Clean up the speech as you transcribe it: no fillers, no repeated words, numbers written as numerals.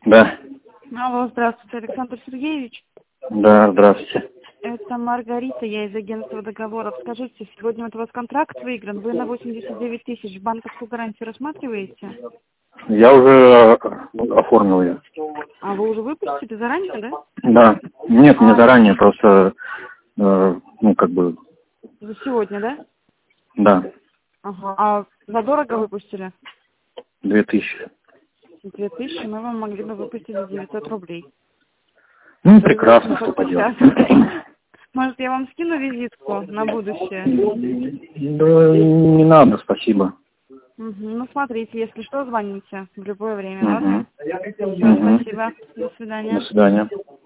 Да. Алло, здравствуйте, Александр Сергеевич. Да, здравствуйте. Это Маргарита, я из агентства договоров. Скажите, сегодня вот у вас контракт выигран, вы на 89 тысяч банковскую гарантию рассматриваете? Я уже оформил ее. А вы уже выпустили заранее, да? Да. Нет, не заранее, просто, как бы, За сегодня, да? да, Ага. А задорого выпустили? 2000. 2000, мы вам могли бы выпустить за 900 рублей. Ну, прекрасно, что поделать. Может, я вам скину визитку на будущее? Да, не надо, спасибо. Ну, смотрите, если что, звоните в любое время, ладно? Угу. Все, спасибо. До свидания. До свидания.